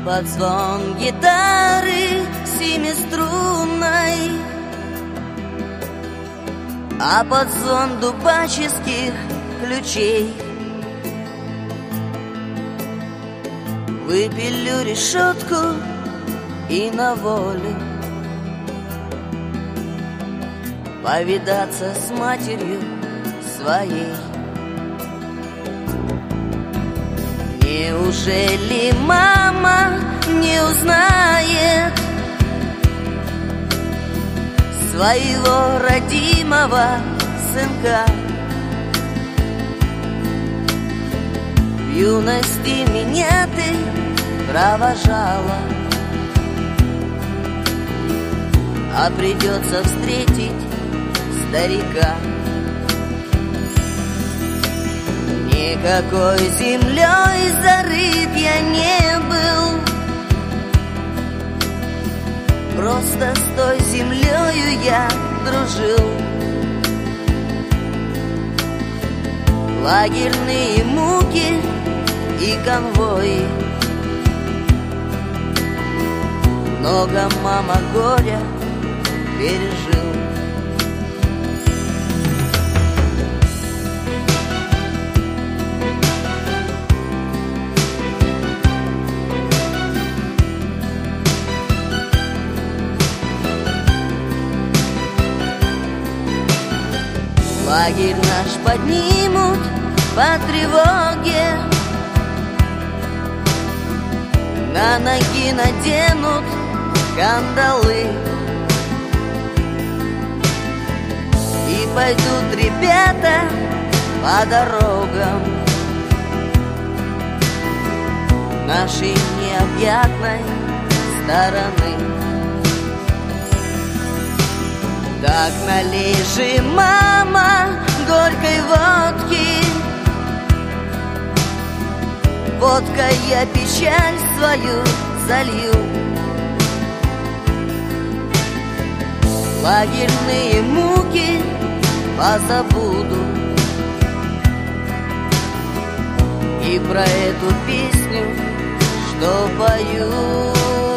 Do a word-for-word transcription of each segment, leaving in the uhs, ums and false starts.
под звон гитары семиструнной, а под звон дубаческих ключей выпилю решетку и на волю повидаться с матерью своей. Неужели мама не узнает своего родимого сынка? В юности меня ты провожала, а придется встретить старика. Никакой землей зарыт я не был, просто с той землею я дружил. Лагерные муки и конвои, много мама горя пережил. Лагерь наш поднимут по тревоге, на ноги наденут кандалы, и пойдут ребята по дорогам нашей необъятной стороны. Так налей же, мама, горькой водки, водкой я печаль свою залью. Лагерные муки позабуду, и про эту песню, что пою.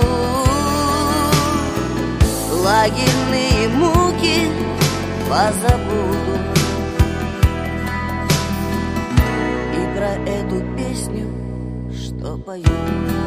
Лагерные муки позабуду, и про эту песню, что пою.